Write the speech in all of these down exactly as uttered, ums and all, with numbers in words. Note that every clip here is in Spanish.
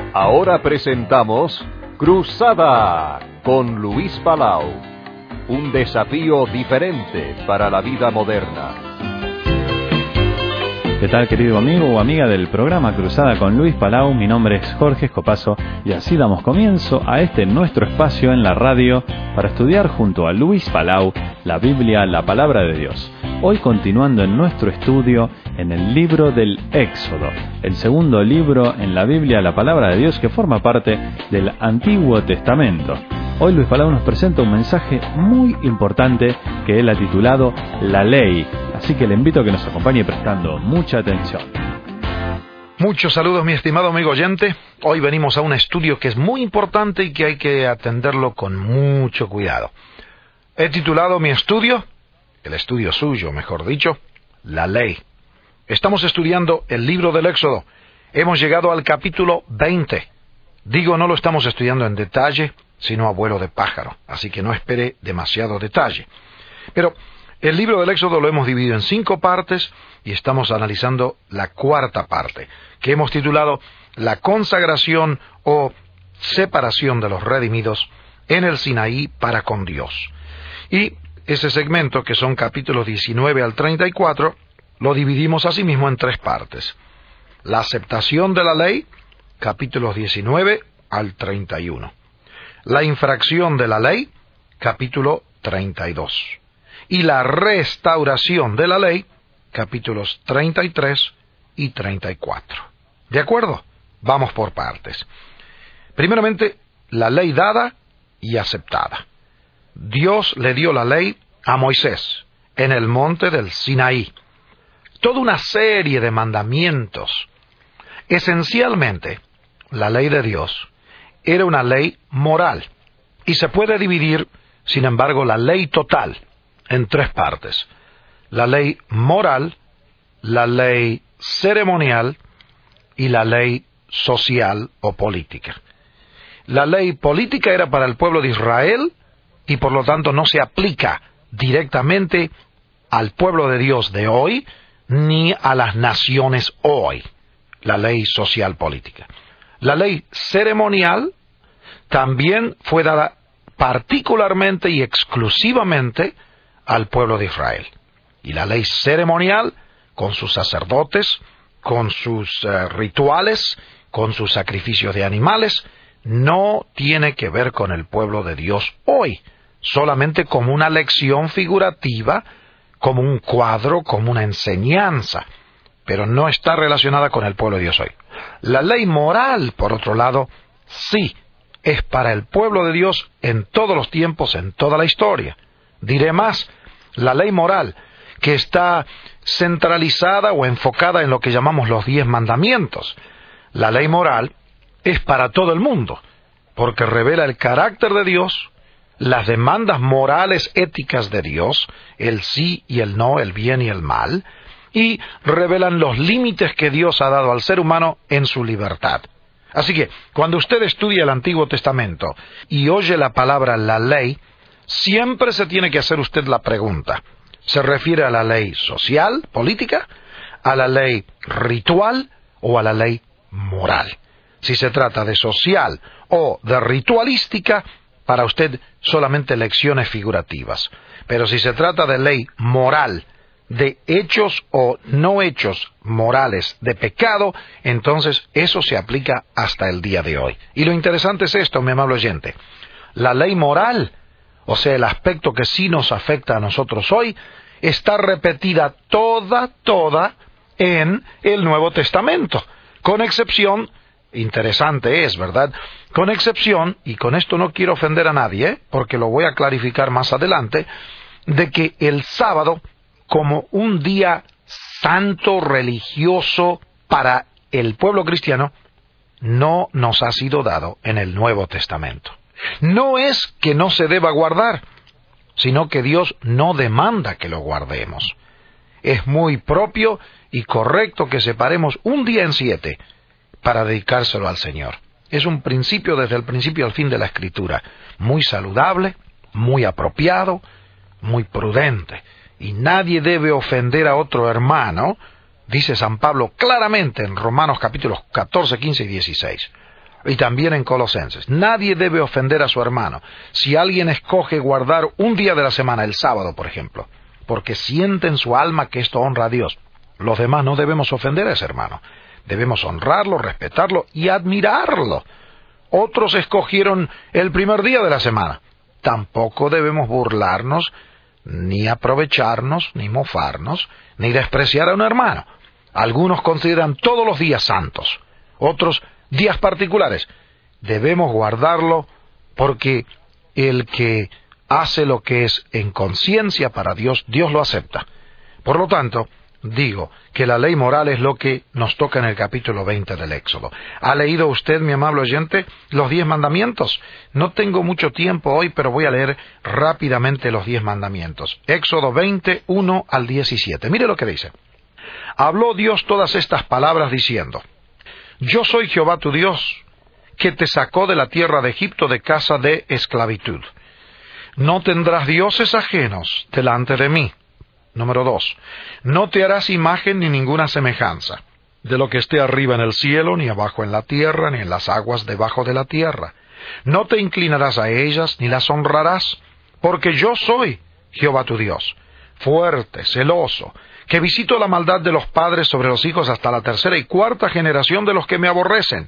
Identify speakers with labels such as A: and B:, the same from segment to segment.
A: Ahora presentamos Cruzada con Luis Palau, un desafío diferente para la vida moderna.
B: ¿Qué tal, querido amigo o amiga del programa Cruzada con Luis Palau? Mi nombre es Jorge Escopazo y así damos comienzo a este nuestro espacio en la radio para estudiar junto a Luis Palau la Biblia, la Palabra de Dios. Hoy continuando en nuestro estudio en el libro del Éxodo, el segundo libro en la Biblia, la Palabra de Dios, que forma parte del Antiguo Testamento. Hoy Luis Palau nos presenta un mensaje muy importante que él ha titulado La Ley. Así que le invito a que nos acompañe prestando mucha atención.
C: Muchos saludos, mi estimado amigo oyente. Hoy venimos a un estudio que es muy importante y que hay que atenderlo con mucho cuidado. He titulado mi estudio, el estudio suyo, mejor dicho, La Ley. Estamos estudiando el libro del Éxodo. Hemos llegado al capítulo veinte. Digo, no lo estamos estudiando en detalle, sino a vuelo de pájaro, así que no espere demasiado detalle. Pero el libro del Éxodo lo hemos dividido en cinco partes y estamos analizando la cuarta parte, que hemos titulado La consagración o separación de los redimidos en el Sinaí para con Dios. Y ese segmento, que son capítulos diecinueve al treinta y cuatro, lo dividimos asimismo en tres partes. La aceptación de la ley, capítulos diecinueve al treinta y uno. La infracción de la ley, capítulo treinta y dos. Y la restauración de la ley, capítulos treinta y tres y treinta y cuatro. ¿De acuerdo? Vamos por partes. Primeramente, la ley dada y aceptada. Dios le dio la ley a Moisés en el monte del Sinaí. Toda una serie de mandamientos. Esencialmente, la ley de Dios era una ley moral, y se puede dividir, sin embargo, la ley total en tres partes: la ley moral, la ley ceremonial y la ley social o política. La ley política era para el pueblo de Israel y por lo tanto no se aplica directamente al pueblo de Dios de hoy ni a las naciones hoy, la ley social política. La ley ceremonial también fue dada particularmente y exclusivamente al pueblo de Israel. Y la ley ceremonial, con sus sacerdotes, con sus uh, rituales, con sus sacrificios de animales, no tiene que ver con el pueblo de Dios hoy, solamente como una lección figurativa, como un cuadro, como una enseñanza, pero no está relacionada con el pueblo de Dios hoy. La ley moral, por otro lado, sí, es para el pueblo de Dios en todos los tiempos, en toda la historia. Diré más, la ley moral, que está centralizada o enfocada en lo que llamamos los diez mandamientos. La ley moral es para todo el mundo, porque revela el carácter de Dios, las demandas morales éticas de Dios, el sí y el no, el bien y el mal, y revelan los límites que Dios ha dado al ser humano en su libertad. Así que, cuando usted estudia el Antiguo Testamento y oye la palabra la ley, siempre se tiene que hacer usted la pregunta: ¿se refiere a la ley social, política, a la ley ritual o a la ley moral? Si se trata de social o de ritualística, para usted solamente lecciones figurativas. Pero si se trata de ley moral, de hechos o no hechos morales, de pecado, entonces eso se aplica hasta el día de hoy. Y lo interesante es esto, mi amable oyente: la ley moral, o sea, el aspecto que sí nos afecta a nosotros hoy, está repetida toda, toda en el Nuevo Testamento, con excepción, interesante es, ¿verdad?, con excepción, y con esto no quiero ofender a nadie, ¿eh? porque lo voy a clarificar más adelante, de que el sábado, como un día santo religioso para el pueblo cristiano, no nos ha sido dado en el Nuevo Testamento. No es que no se deba guardar, sino que Dios no demanda que lo guardemos. Es muy propio y correcto que separemos un día en siete para dedicárselo al Señor. Es un principio desde el principio al fin de la Escritura, muy saludable, muy apropiado, muy prudente. Y nadie debe ofender a otro hermano, dice San Pablo claramente en Romanos capítulos catorce, quince y dieciséis. Y también en Colosenses. Nadie debe ofender a su hermano. Si alguien escoge guardar un día de la semana, el sábado, por ejemplo, porque siente en su alma que esto honra a Dios, los demás no debemos ofender a ese hermano. Debemos honrarlo, respetarlo y admirarlo. Otros escogieron el primer día de la semana. Tampoco debemos burlarnos, ni aprovecharnos, ni mofarnos, ni despreciar a un hermano. Algunos consideran todos los días santos, otros días particulares. Debemos guardarlo porque el que hace lo que es en conciencia para Dios, Dios lo acepta. Por lo tanto, digo que la ley moral es lo que nos toca en el capítulo veinte del Éxodo. ¿Ha leído usted, mi amable oyente, los diez mandamientos? No tengo mucho tiempo hoy, pero voy a leer rápidamente los diez mandamientos. Éxodo veinte, uno al diecisiete. Mire lo que dice. Habló Dios todas estas palabras diciendo: Yo soy Jehová tu Dios, que te sacó de la tierra de Egipto de casa de esclavitud. No tendrás dioses ajenos delante de mí. Número dos. No te harás imagen ni ninguna semejanza de lo que esté arriba en el cielo, ni abajo en la tierra, ni en las aguas debajo de la tierra. No te inclinarás a ellas, ni las honrarás, porque yo soy Jehová tu Dios, fuerte, celoso, que visito la maldad de los padres sobre los hijos hasta la tercera y cuarta generación de los que me aborrecen,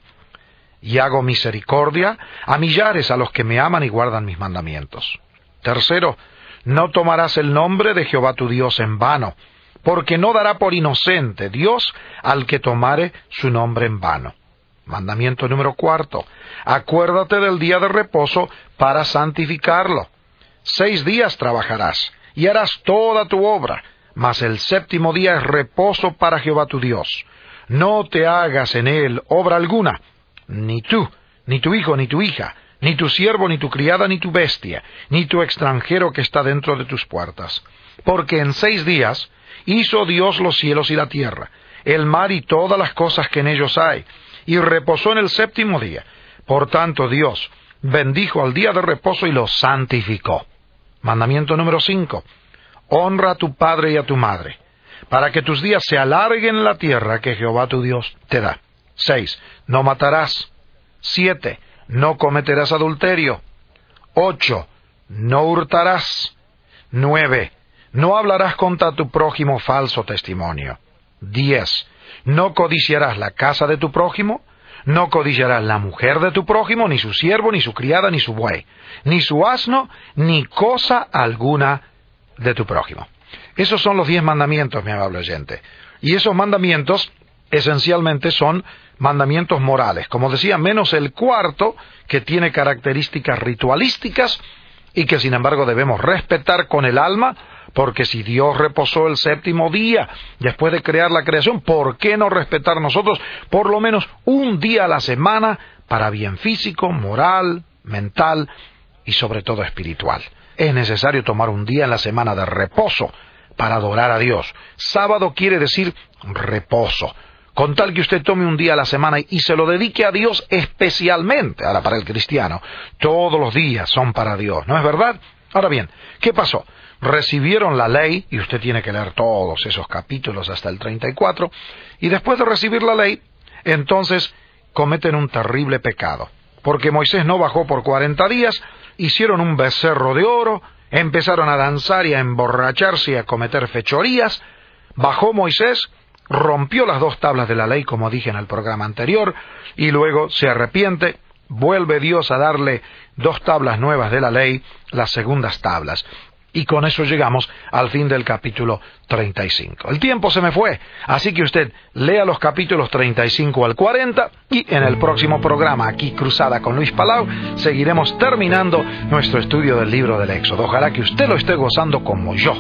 C: y hago misericordia a millares a los que me aman y guardan mis mandamientos. Tercero, no tomarás el nombre de Jehová tu Dios en vano, porque no dará por inocente Dios al que tomare su nombre en vano. Mandamiento número cuarto. Acuérdate del día de reposo para santificarlo. Seis días trabajarás y harás toda tu obra, mas el séptimo día es reposo para Jehová tu Dios. No te hagas en él obra alguna, ni tú, ni tu hijo, ni tu hija, ni tu siervo, ni tu criada, ni tu bestia, ni tu extranjero que está dentro de tus puertas. Porque en seis días hizo Dios los cielos y la tierra, el mar y todas las cosas que en ellos hay, y reposó en el séptimo día. Por tanto Dios bendijo al día de reposo y lo santificó. Mandamiento número cinco. Honra a tu padre y a tu madre, para que tus días se alarguen en la tierra que Jehová tu Dios te da. Seis. No matarás. Siete. No cometerás adulterio. Ocho. No hurtarás. Nueve. No hablarás contra tu prójimo falso testimonio. Diez. No codiciarás la casa de tu prójimo. No codiciarás la mujer de tu prójimo, ni su siervo, ni su criada, ni su buey, ni su asno, ni cosa alguna de tu prójimo. Esos son los diez mandamientos, mi amable oyente. Y esos mandamientos esencialmente son mandamientos morales, como decía, menos el cuarto, que tiene características ritualísticas y que sin embargo debemos respetar con el alma, porque si Dios reposó el séptimo día después de crear la creación, ¿por qué no respetar nosotros por lo menos un día a la semana para bien físico, moral, mental y sobre todo espiritual? Es necesario tomar un día en la semana de reposo para adorar a Dios. Sábado quiere decir reposo. Con tal que usted tome un día a la semana y se lo dedique a Dios especialmente. Ahora, para el cristiano, todos los días son para Dios, ¿no es verdad? Ahora bien, ¿qué pasó? Recibieron la ley, y usted tiene que leer todos esos capítulos hasta el treinta y cuatro, y después de recibir la ley, entonces cometen un terrible pecado. Porque Moisés no bajó por cuarenta días, hicieron un becerro de oro, empezaron a danzar y a emborracharse y a cometer fechorías. Bajó Moisés, rompió las dos tablas de la ley, como dije en el programa anterior, y luego se arrepiente, vuelve Dios a darle dos tablas nuevas de la ley, las segundas tablas. Y con eso llegamos al fin del capítulo treinta y cinco. El tiempo se me fue, así que usted lea los capítulos treinta y cinco al cuarenta, y en el próximo programa, aquí Cruzada con Luis Palau, seguiremos terminando nuestro estudio del libro del Éxodo. Ojalá que usted lo esté gozando como yo.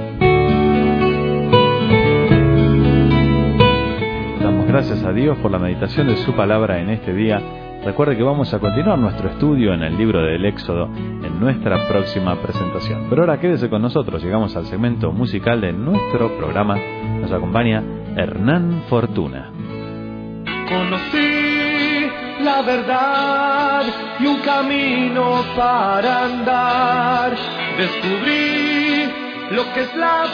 B: Damos gracias a Dios por la meditación de su palabra en este día. Recuerde que vamos a continuar nuestro estudio en el libro del Éxodo en nuestra próxima presentación. Pero ahora quédese con nosotros, llegamos al segmento musical de nuestro programa. Nos acompaña Hernán Fortuna.
D: Conocí la verdad y un camino para andar. Descubrí lo que es la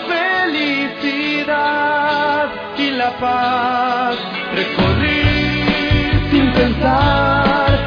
D: felicidad y la paz. Recorrí sin pensar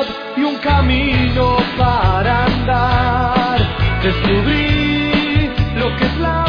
D: verdad y un camino para andar. Descubrí lo que es la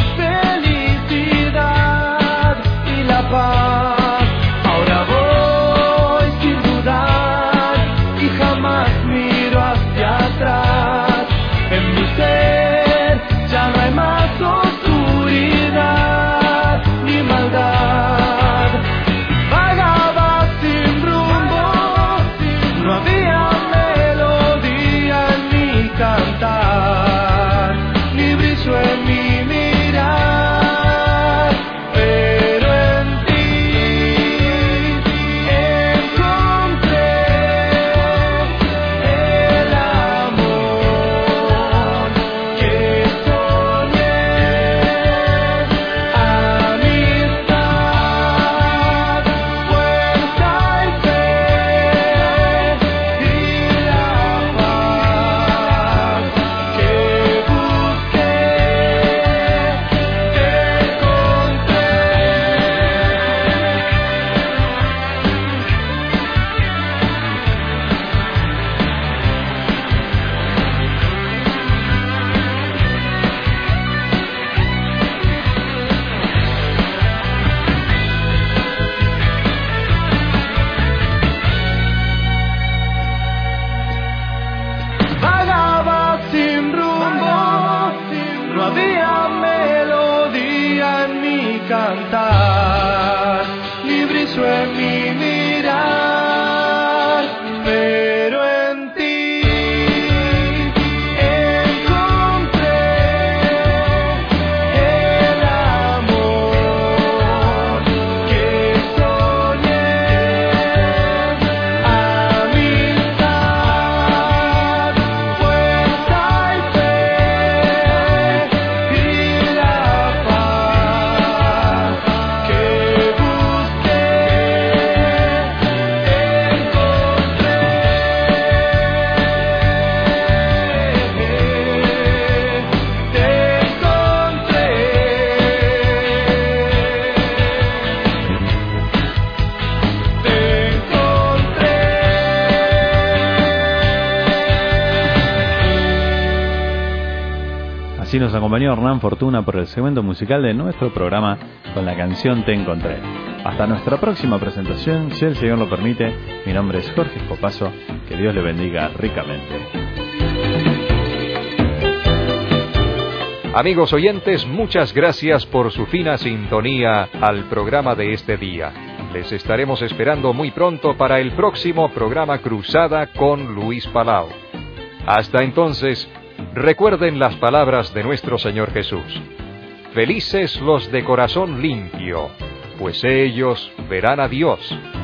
D: felicidad y la paz. Ahora voy sin dudar y jamás miro hacia atrás. En mi ser ya no hay más oscuridad ni maldad. Vagaba sin rumbo, no había melodía en mi cantar, ni brillo en mi mirar, pero en ti encontré el amor que soñé, amistad, fuerza y fe, y la paz que busqué, te encontré. Vagaba sin rumbo, no había melodía en mi cantar, ni brillo en mi mirar, pero en ti encontré el amor que soñé, amistad, fuerza y fe, y la paz que busqué, encontré, te encontré. Te encontré.
B: Así nos acompañó Hernán Fortuna por el segmento musical de nuestro programa con la canción Te Encontré. Hasta nuestra próxima presentación, si el Señor lo permite. Mi nombre es Jorge Escopazo. Que Dios le bendiga ricamente.
A: Amigos oyentes, muchas gracias por su fina sintonía al programa de este día. Les estaremos esperando muy pronto para el próximo programa Cruzada con Luis Palau. Hasta entonces, recuerden las palabras de nuestro Señor Jesús. Felices los de corazón limpio, pues ellos verán a Dios.